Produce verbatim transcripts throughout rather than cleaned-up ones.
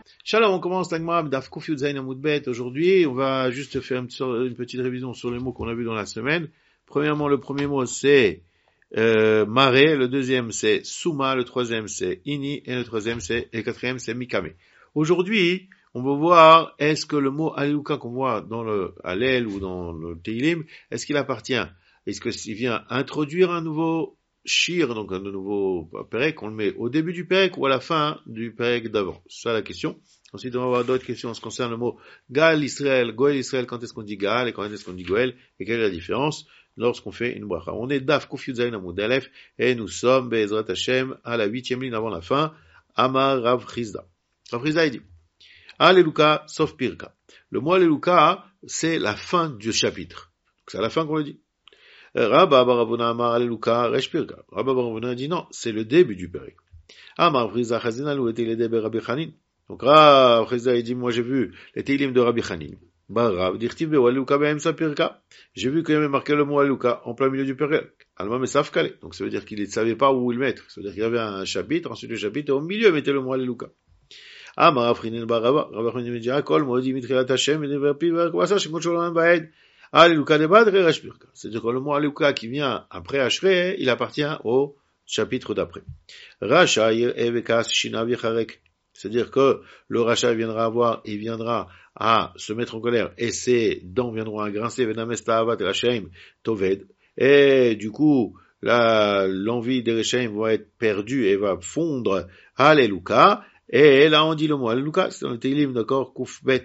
Shalom, on commence l'Agma Daf Kuf Yud Zayin Amud Bet. Aujourd'hui, on va juste faire une, une petite révision sur les mots qu'on a vus dans la semaine. Premièrement, le premier mot c'est euh, Maré, le deuxième c'est Souma, le troisième c'est Ini, et le troisième c'est, et le quatrième c'est Mikame. Aujourd'hui, on va voir est-ce que le mot Alléluka qu'on voit dans le Hallel ou dans le Teilim, est-ce qu'il appartient? Est-ce qu'il vient introduire un nouveau Shir, donc un nouveau Perek, on le met au début du Perek ou à la fin du Perek d'avant? C'est ça la question. Ensuite, on va avoir d'autres questions en ce qui concerne le mot Gal Israël, Goel Israël, quand est-ce qu'on dit Gal et quand est-ce qu'on dit Goel, et quelle est la différence lorsqu'on fait une bracha. On est Daf Kuf Yud Zayin Amud Aleph, et nous sommes, Be'ezrat Hashem, à la huitième ligne avant la fin, Amar Rav Chizda. Rav Chizda, il dit, Alléluka, sauf Pirka. Le mot Alléluka, c'est la fin du chapitre. C'est à la fin qu'on le dit. Rabba Baravuna Amar Alléluka, Resh Pirka. Rabba Baravuna dit non, c'est le début du Perek. Amar Chizda Chazina, où était les débats Rabbi Chanin. Donc, Rav Chizda, il dit, moi, j'ai vu les Teilim de Rabbi Chanin. Barav, dirtiv be Alléluka be'emsa Pirka. J'ai vu qu'il y avait marqué le mot Alléluka en plein milieu du Perek. Alma Mesaf Kale. Donc, ça veut dire qu'il ne savait pas où le mettre. Ça veut dire qu'il y avait un chapitre, ensuite le chapitre, et au milieu, mettez le mot Alléluka. Amar Afrinin Barava, Rabbi Chanin me dit, Akol, Moedi Mitrilat Hashem, et Neverpi, Verkwasa, Shemot Sholom Baed. Alléluka de Badre, Resh Pirka. C'est-à-dire que le mot Alléluka qui vient après Ashrei, il appartient au chapitre d'après. Racha, Evekas, Shinav, Yecharek. C'est-à-dire que le rachat viendra avoir, il viendra à se mettre en colère, et ses dents viendront à grincer, Venamesta Avat et Rashaim Toved, et du coup, la, l'envie des Rashaim va être perdue et va fondre Alléluka, et là on dit le mot Alléluka, c'est dans le Teilim, d'accord, Koufbet.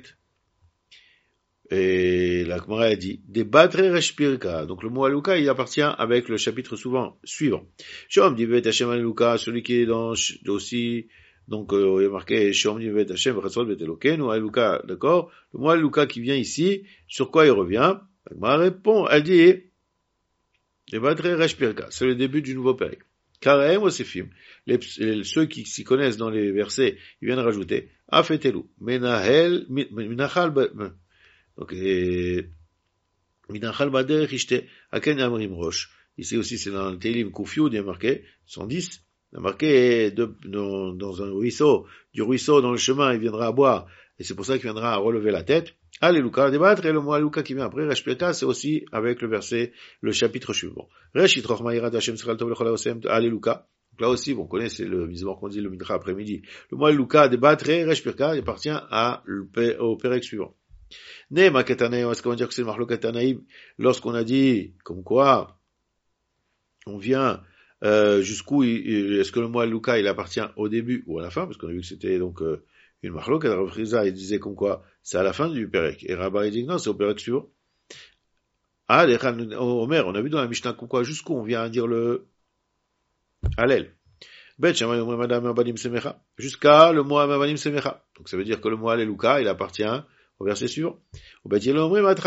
Et la Gemara a dit, des Batre Reshpirka. Donc le mot Alléluka, il appartient avec le chapitre souvent, suivant. Shom dit Bet Hashem Alléluka, celui qui est dans, aussi, donc, euh, il y a marqué, Shom dit Bet Hashem, Ratzol Bet Eloken, ou Alléluka, d'accord? Le mot Alléluka qui vient ici, sur quoi il revient? La Gemara répond, elle dit, des Batre Reshpirka. C'est le début du nouveau Perek. Karaem Osefim. Les, ceux qui s'y connaissent dans les versets, ils viennent rajouter, Afetelu, Menahel, Minachal, donc, Minachal Bader Ishte, Aken Amrim Rosh. Ici aussi, c'est dans le Teilim Kufyud, il y a marqué cent dix. Il y a marqué de, dans, dans un ruisseau, du ruisseau dans le chemin, il viendra à boire. Et c'est pour ça qu'il viendra à relever la tête. Alléluka, débattre, et le mot Alléluka qui vient après, Resh Pirka, c'est aussi avec le verset, le chapitre suivant. Resh Yitroch Ma'irat Hashem Sral Tov Lechol Haosem, Alléluka. Donc là aussi, bon, on connaît, c'est le mizmor qu'on dit le Mincha après-midi. Le mot Alléluka, débattre, Resh Pirka, il appartient à, au Perek suivant. Nema Ketanaïm, est-ce qu'on va dire que c'est le Marlo Ketanaïm, lorsqu'on a dit, comme quoi, on vient, euh, jusqu'où, il, est-ce que le mot Alléluka, il appartient au début ou à la fin, parce qu'on a vu que c'était, donc, euh, une Marlo, Rav Chizda, il disait comme quoi, c'est à la fin du Perek. Et Rabba, il dit, non, c'est au Perek suivant. Ah, les Omer, on a vu dans la Mishnah, comme quoi, jusqu'où on vient à dire le Hallel. Bet Shamay Omer Madame Abanim Semecha. Jusqu'à le mot Abanim Semecha. Donc, ça veut dire que le mot Alléluka, il appartient au verset suivant. Donc lui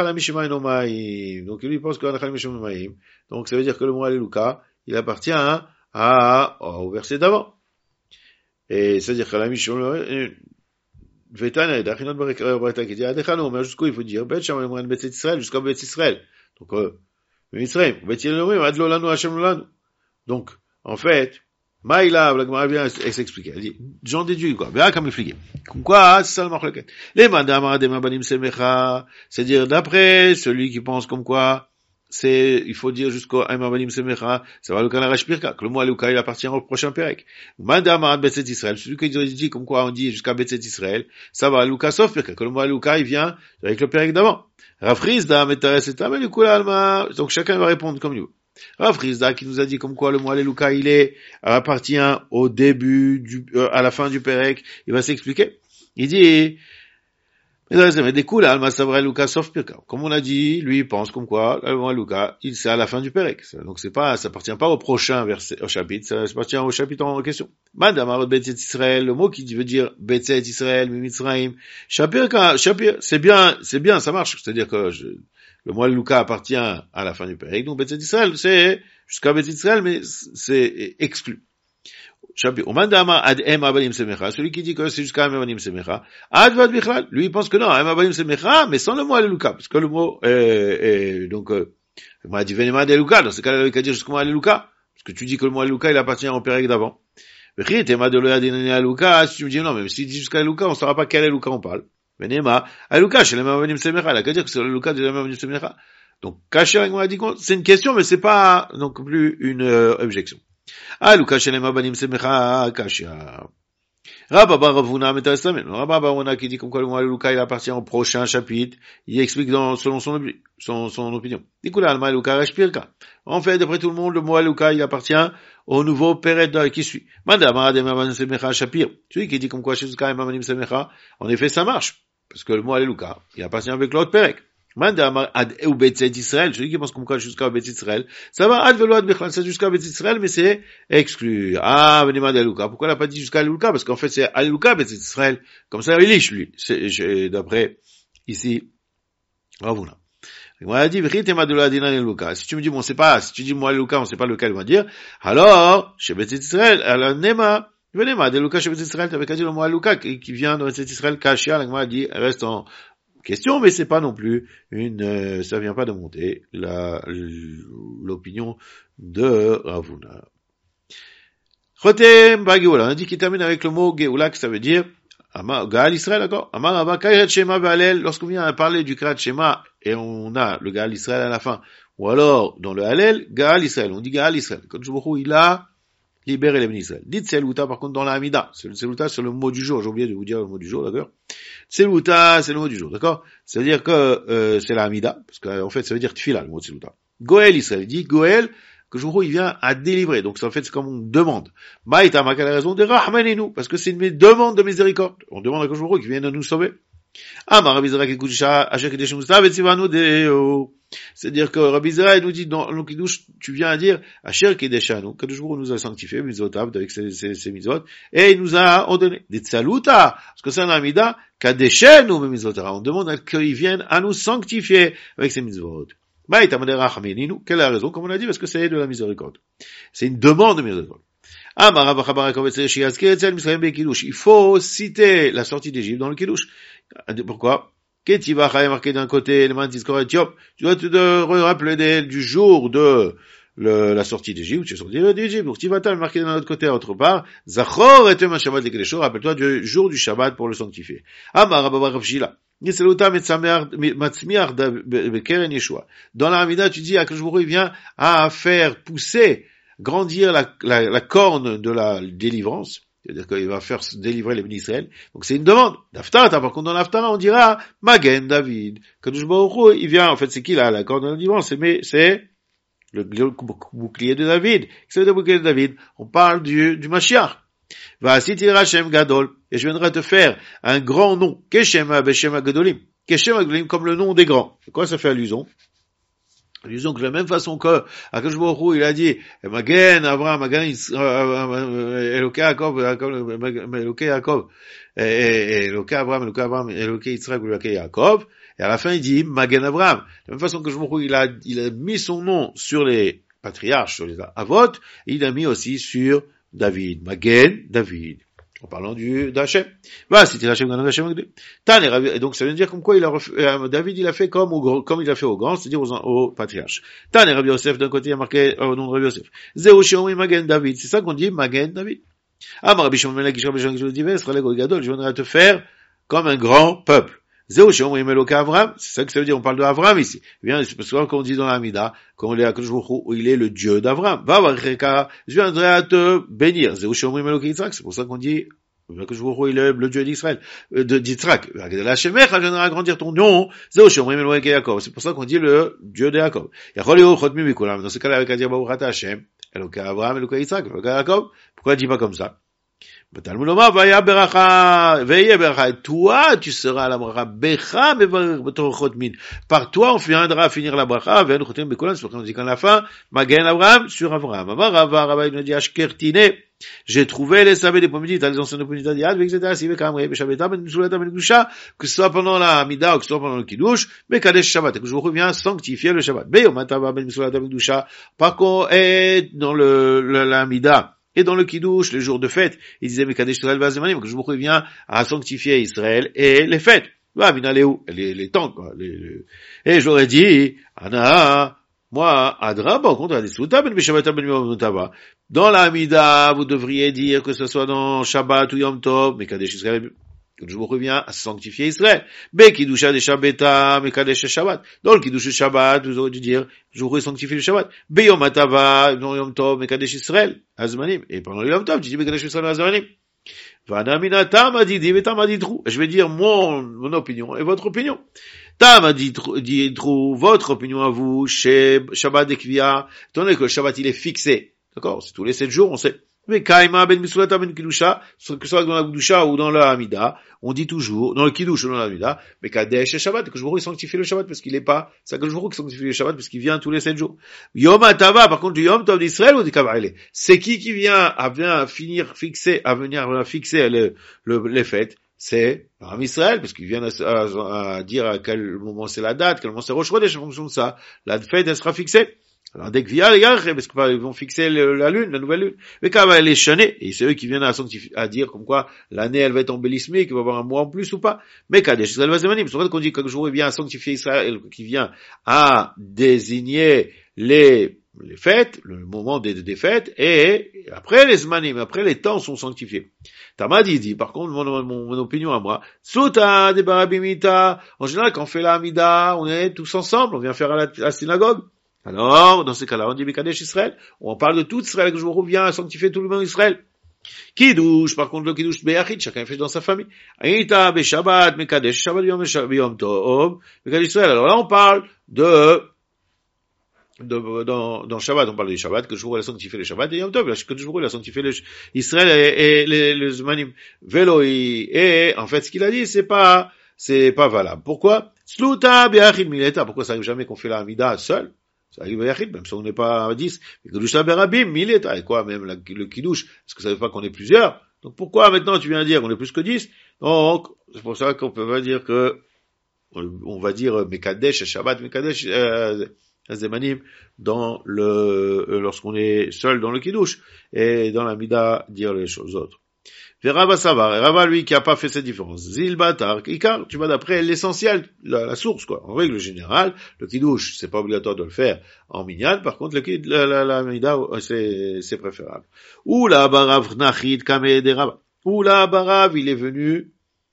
il pense que donc ça veut dire que le mot Alléluka, il appartient à, à, au verset d'avant. Et c'est à dire que la Mishma Vetana Dachinot Baraka qui dit Adechano, mais jusqu'où il faut dire Bet Shamay Bet Israël jusqu'à Bet Israël. Donc euh Israël, Bet Yelomim Adlo Lanu Hashem Lanu. Donc en fait, Maïla, la Gemara vient s'expliquer. Elle dit, j'en déduis, quoi. Bien, comme l'expliquer. Comme quoi, c'est ça le marloquet. Les madame, adem, banim, semecha. C'est-à-dire, d'après celui qui pense comme quoi, c'est, il faut dire jusqu'au aima, banim, semecha. Ça va le canard Pirka. Que le mot Alléluka, il appartient au prochain Perek. Madame, ad, betset Israël. Celui qui dit comme quoi on dit jusqu'à betset Israël. Ça va, Alléluka, sauf Pirka. Que le mot Alléluka, il vient avec le Perek d'avant. Rav Chizda, metares, et tamen, du coup, l'alma. Donc, chacun va répondre comme lui. Rav Chizda qui nous a dit comme quoi le mot Alléluka il est appartient au début du euh, à la fin du Perek, il va s'expliquer. Il dit mais des coups là Alma Savra Alléluka sauf Pirka. Comme on a dit, lui il pense comme quoi le mot Alléluka il c'est à la fin du Perek. Donc c'est pas ça appartient pas au prochain verset au chapitre, ça appartient au chapitre en question. Madame Arot Betzet Israël, le mot qui veut dire Betzet Israël Mimitzraim, Shapirka, Shapir, c'est bien, c'est bien, ça marche, c'est-à-dire que je le mot Alléluka appartient à la fin du Perek, donc Betzet Israël, c'est jusqu'à Betzet Israël, mais c'est exclu. Celui qui dit que c'est jusqu'à Amabanim Semecha, Advad Bichlal, lui il pense que non, Amabanim Semecha, mais sans le mot Alléluka, parce que le mot est, est donc, euh, m'a dit Venema Alléluka, dans ce cas-là, il a dit jusqu'au mot Alléluka, parce que tu dis que le mot Alléluka, il appartient au Perek d'avant. V'chi tema de lo yadinani aluka, si tu me dis non, même s'il dit jusqu'à aluka, on saura pas quel aluka on parle. Venema, aluka, chez les mavanim semecha, la qu'à dire que c'est l'aluka de la mavanim semecha. Donc, caché avec moi, dit c'est une question, mais c'est pas, donc, plus une, euh, objection. Aluka, chez les mavanim semecha, kasha. Rabba bar Ravuna metastamen. Rabba bar Ravuna qui dit comme quoi le mot Aluka il appartient au prochain chapitre. Il explique dans, selon son, son, son opinion. Dikoula alma Aluka rashpirka. En fait, d'après tout le monde, le mot Aluka il appartient au nouveau Pérez qui suit. Manda marade mamanim semecha shapir. Celui qui dit comme quoi Shizuka et mamanim semecha. En effet, ça marche. Parce que le mot Aluka, il appartient avec l'autre Pérez. Manda ad ou betzet Israël. Celui qui pense comme quoi jusqu'à betzet Israël. Ça va ad velo ad bechlan. C'est jusqu'à betzet Israël, mais c'est exclu. Ah, venez demander Aluka. Pourquoi il n'a pas dit jusqu'à Aluka? Parce qu'en fait, c'est Aluka betzet Israël. Comme ça, il liche, lui. C'est, d'après, ici, Ravuna. Il m'a dit, v'chi tema de lo adinan Aluka. Si tu me dis, bon, on sait pas, si tu dis moi Aluka, on sait pas lequel on va dire. Alors, chez betzet Israël, alors, nema, venez demander Aluka chez betzet Israël. T'avais qu'à dire le mot Aluka qui vient de betzet Israël, kashia, la Gemara dit, reste en question, mais c'est pas non plus une, euh, ça vient pas de monter la, l'opinion de Ravuna. Chotem ba Geoula. On a dit qu'il termine avec le mot Geoula, que ça veut dire, Gaal Israël, d'accord? Amar Rabba Kairat Shema Baalel. Lorsqu'on vient à parler du Kairat Shema, et on a le Gaal Israël à la fin, ou alors, dans le Halel, Gaal Israël. On dit Gaal Israël. Quand je vois il a libéré les bénis Israël. Dites Selouta, par contre, dans la Hamida. Selouta, c'est le mot du jour. J'ai oublié de vous dire le mot du jour, d'accord? Selouta, c'est le mot du jour, d'accord? C'est-à-dire que, euh, c'est la Hamida, parce qu'en fait, ça veut dire Tfila, le mot de Selouta. Goël Israël. Il dit Goël, que je il vient à délivrer. Donc, en fait, c'est comme on demande. Maïta, ma quelle raison de Rahmanenu, parce que c'est une demande de miséricorde. On demande à Koshvoro qui vienne nous sauver. Amar Rabbi Zera Kekudisha, Asher Kedesh Mustav et Tzivanu Deo. C'est-à-dire que Rabbi Zera nous dit dans le Kiddush, tu viens à dire, Asher Kedeshanu, Koshvoro nous a sanctifié, Mizotav, avec ses, ses, ses Mizot, et il nous a ordonné. Des Tsaluta, parce que c'est un Amida, Kadeshanu, Mizotara. On demande qu'il vienne à nous sanctifier avec ses Mizot. Quelle est la raison? Comme on a dit, parce que c'est de la miséricorde. C'est une demande de miséricorde. Il faut citer la sortie d'Égypte dans le Kiddush. Pourquoi? Ketiva est marqué d'un côté, le Mantiskor Éthiopie. Tu dois te rappeler du jour de le, la sortie d'Égypte, tu es sorti d'Égypte. Donc, Tivata est marqué d'un autre côté, autre part. Zachor et Tema Shabbat les Kedeshor. Rappelle-toi du jour du Shabbat pour le sanctifier. Amar Rabba Ravshila. Dans la Hamida, tu dis, Akashvuru, il vient à faire pousser, grandir la, la, la corne de la délivrance. C'est-à-dire qu'il va faire délivrer les bénis Israël. Donc c'est une demande. D'Aftara, par contre, dans l'Aftara, on dira, Magen David. Kadashvuru, il vient, en fait, c'est qui là, la corne de la délivrance? C'est, mais, c'est le, le bouclier de David. C'est le bouclier de David. On parle du, du Mashiach. Va citer Hashem Gadol, et je viendrai te faire un grand nom, Keshema Beshema Gadolim, Keshema Gadolim comme le nom des grands. À quoi ça fait allusion? Allusion que de la même façon que Akadosh Baruch Hu, il a dit Magen Avraham, Magen Elokei Yaakov, Elokei Yaakov, Elokei Avraham, Elokei Avraham, Elokei Yitzhak, Elokei Yaakov, et à la fin il dit Magen Avraham. De la même façon que Akadosh Baruch Hu, il a, il a mis son nom sur les patriarches, sur les avot, et il a mis aussi sur David, Magen, David, en parlant du, d'Hachem. Bah, c'était Hachem, Hachem, et donc ça veut dire comme quoi il a refait, euh, David, il a fait comme au, comme il a fait au grand, c'est-à-dire aux, aux patriarches. Tane, Rabbi Yosef, d'un côté, il a marqué, au nom de Rabbi Yosef. Zéo, Sheomi, Magen, David. C'est ça qu'on dit, Magen, David. Ah, Rabbi Shimon, Melech, Yishra, Beshang, je le dis, Sralek, Gadol, je viendrai te faire comme un grand peuple. Zéo, Sheomi, Melech, Avram. C'est ça que ça veut dire, on parle de Avram ici. Bien, c'est parce qu'on dit dans la Hamida, qu'on est à Kajouchou, où il est le Dieu d'Avram. Va, Varecheka, je viendrai à te bénir. Zéo, Sheomi, Melech, Yitzhak. C'est pour ça qu'on dit, Kajouchou, il est le Dieu d'Israël, de, d'Yitzhak. La Shemech, je viendrai agrandir ton nom. Zéo, Sheomi, Melech, Yaakov. C'est pour ça qu'on dit le Dieu de Yaakov. Yacholeo, Chotmi, Mikulam. Dans ce cas-là, avec à dire, Baruch Hashem, Elokei Avram, Elokei Yitzhak, Elokei Yaakov. Pourquoi il dit pas comme ça? Toi, tu seras à la bracha. Becha, par toi, on viendra à finir la bracha. C'est pour qu'on dit qu'à la fin, Magen Abraham sur Abraham. Rabbi nous dit, Ashkertine, j'ai trouvé les sabbats des pommiers, dans les anciens pommiers d'Adiad, et cetera. Si, que ce soit pendant la Hamida ou que ce soit pendant le Kiddush, mais Kadesh Shabbat, et que je reviens sanctifier le Shabbat. Par contre, et dans le, la Hamida, et dans le Kiddush, les jours de fête, il disait, mais Kadesh Israël Vazemanim, que je vous reviens à sanctifier Israël et les fêtes. Va, Minaléou, les, les temps, quoi. Les, les... Et j'aurais dit, Ana, Moi, Adra, par contre, dans la Hamida, vous devriez dire que ce soit dans Shabbat ou Yom Tov, mais Kadesh Israël, je vous reviens à sanctifier Israël. Be Kiddusha de Shabbata, mais Kadesh Shabbat. Dans le Kiddush Shabbat, vous aurez dû dire, je voudrais sanctifier le Shabbat. Be Yom Atava, dans Yom Tov, mais Kadesh Israël, Azmanim. Et pendant le Yom Tov, tu dis, mais Kadesh Israël, Azmanim. Vanamina Tam a dit, mais Tam a dit trou. Je vais dire mon, mon opinion et votre opinion. Tam a dit trou, votre opinion à vous, chez Shabbat et Kvia, étant donné que le Shabbat il est fixé. D'accord? C'est tous les sept jours, on sait. Mais Kaima ben Misulata ben Kiddusha, que ce soit dans la Kiddusha ou dans la Hamida, on dit toujours, dans le Kiddush ou dans la Hamida, mais Kadesh et Shabbat, que je voudrais sanctifier le Shabbat parce qu'il est pas, c'est que je voudrais sanctifier le Shabbat parce qu'il vient tous les sept jours. Yom Atava, par contre, du Yom Tov d'Israël ou du Kavaïle. C'est qui qui vient à venir finir fixer, à venir fixer le, le, les fêtes? C'est Aram Israël, parce qu'ils viennent à, à, à dire à quel moment c'est la date, quel moment c'est Rosh Chodesh, en fonction de ça. La fête, elle sera fixée. Alors, dès que via les gars, parce qu'ils vont fixer le, la lune, la nouvelle lune. Mais quand elle est chanée, et c'est eux qui viennent à, à dire comme quoi l'année, elle va être embellissemée, qu'il va y avoir un mois en plus ou pas. Mais Kadesh Israël va zemanim. C'est vrai qu'on dit que le jour il vient à sanctifier Israël, qui vient à désigner les, les fêtes, le moment des, des fêtes, et après les zemanim, après les temps sont sanctifiés. Tamadi dit, par contre, mon, mon, mon opinion à moi, Suta de Barabimita, en général, quand on fait la Hamida, on est tous ensemble, on vient faire à la, à la synagogue. Alors, dans ces cas-là, on dit Mekadesh Israël. On parle de tout Israël, que je reviens à sanctifier tout le monde Israël. Kiddush, par contre, le Kiddush Beyachid, chacun fait dans sa famille. Aïta, Beshabbat, Mekadesh, Shabbat, Yom Tov, Mekadesh Israël. Alors là, on parle de, de, dans, dans Shabbat, on parle du Shabbat, que je voudrais sanctifier le Shabbat, et Yom Tov, que je voudrais sanctifier le Israël et, et les, les Zmanim. Veloi, et, en fait, ce qu'il a dit, c'est pas, c'est pas valable. Pourquoi? Sluta, Beyachid, Mileta. Pourquoi ça arrive jamais qu'on fait la Hamida seul? Ça arrive à Yachid, même si on n'est pas à dix. Mais Kiddush Berabim, mille états. Et quoi, même la, le Kiddush? Est-ce que ça veut pas qu'on est plusieurs? Donc pourquoi maintenant tu viens dire qu'on est plus que dix? Donc, c'est pour ça qu'on peut pas dire que, on va dire Mekadesh, Shabbat, Mekadesh, euh, Zemanim, dans le, lorsqu'on est seul dans le Kiddush. Et dans la Mida, dire les choses autres. Et Rava Savar, et Rava lui qui a pas fait cette différence. Zil Batar, Ikar, tu vas d'après l'essentiel, la, la source quoi. En règle générale, le Kiddush, c'est pas obligatoire de le faire en minyan, par contre le la, la, la Mida, c'est, c'est préférable. Ou la Barav Nachid Kameh de Rava. Ou la Barav, il est venu,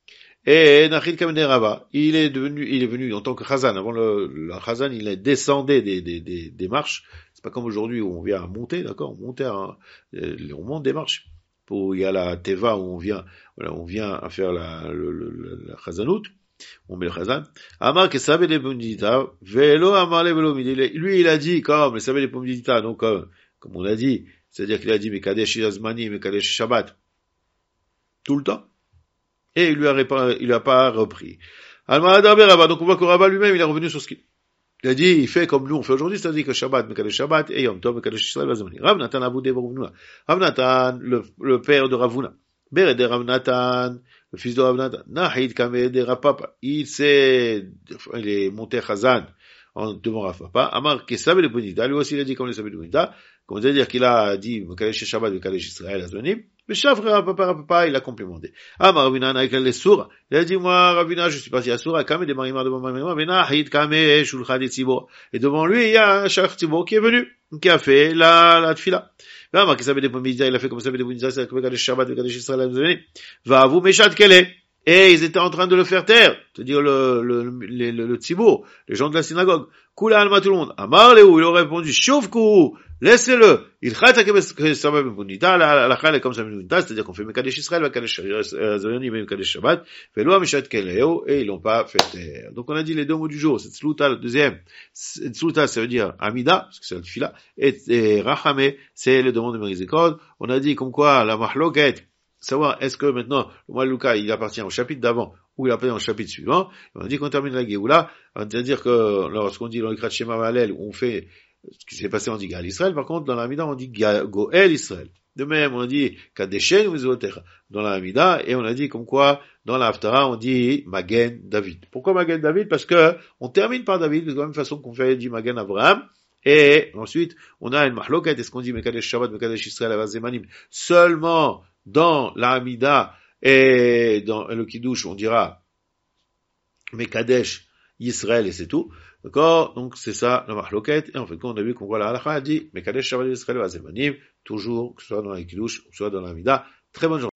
et Nachid Kameh de Rava, il est devenu, il est venu en tant que Chazan. Avant le, le Chazan, il est descendé des, des, des, des marches. C'est pas comme aujourd'hui où on vient à monter, d'accord? On monte à, on monte des marches. Pour, il y a la teva où on vient, voilà, on vient à faire la, le, le, la chazanout, on met le chazan. Amar que savait les pomidita, velo amar les velo midile. Lui, il a dit, comme, le savait les pomidita, donc, comme, comme on a dit, c'est-à-dire qu'il a dit, mais kadesh yazmani, mais kadesh shabbat. Tout le temps. Et il lui a réparé, il lui a pas repris. Alma adaber Rabba, donc on voit que Rabba lui-même, il est revenu sur ce qu'il il a dit, il fait comme nous on fait aujourd'hui, c'est-à-dire que Shabbat, Mekadesh Shabbat, et Yom Tov, Mekadesh Israël, Vazmani. Rav Natan Abu de Ravuna. Rav Natan, le, le père de Ravuna. Bere de Rav Natan, le fils de Rav Natan. Nahid Kameh de Rav Papa. Il s'est, il est monté Chazan, en devant Rav Papa. Amar Kesab le Bonita. Lui aussi, il a dit comme les Sabé de Bonita. Comme c'est-à-dire qu'il a dit, Mekadesh Shabbat, Mekadesh Israël, Vazmani. Mais Shaf, Rav Papa, Rav Papa, il a complémenté. Amar Ravina, avec les sourds. Il a dit, moi, Ravina, je suis parti à Soura, Kameh de Marimar de Marimar, mais Nahid Kameh, Shulchan et Tzibor. Et devant lui, il y a un Shach Tzibor qui est venu, qui a fait la, la tfila. Là, Amar Kesab de Pomidja, il a fait comme ça, de Pomidja, c'est avec Mekadesh Shabbat, Mekadesh Israël, Vazmani. Va vous, Meshat Kele. Et ils étaient en train de le faire taire, c'est-à-dire le, le, le, le, le tzibur, les gens de la synagogue. Kula alma tout le monde. Amar Léou, il aurait répondu, Shuvku, laissez-le. Il chata que ça va bonita, la la chale comme ça bonita, c'est-à-dire qu'on fait Mekadesh Israël, Mekadesh Zayoni, Mekadesh Shabbat, Velo Mishat Keleo, et ils l'ont pas fait taire. Donc on a dit les deux mots du jour, c'est Tzluta, le deuxième. Tzluta, ça veut dire Amida, parce que c'est la tfila, et, et Rachame, c'est le demande de miséricorde. On a dit comme quoi la mahloket, savoir est-ce que maintenant le mois de Luca il appartient au chapitre d'avant ou il appartient au chapitre suivant. On a dit qu'on termine la Géoula, c'est-à-dire que lorsqu'on dit dans le Krat Shema Valel, on fait ce qui s'est passé, on dit Gal Israël, par contre dans la Hamida on dit Goel Israël. De même on dit Kadeshen ou Zotecha dans la Hamida, et on a dit comme quoi dans la Haftara on dit Magen David. Pourquoi Magen David? Parce que on termine par David de la même façon qu'on fait dit Magen Abraham. Et ensuite, on a une mahloket, est-ce qu'on dit Mekadesh Shabbat, Mekadesh Israël, Avazemanim, seulement dans la Hamida et dans le Kiddush, on dira Mekadesh Israël et c'est tout. D'accord? Donc, c'est ça, la mahloket. Et en fait, quand on a vu qu'on voit la halakha, a dit, Mekadesh Shabbat Israël Azemanim, toujours, que ce soit dans la Kiddush, que ce soit dans la Mida. Très bonne journée.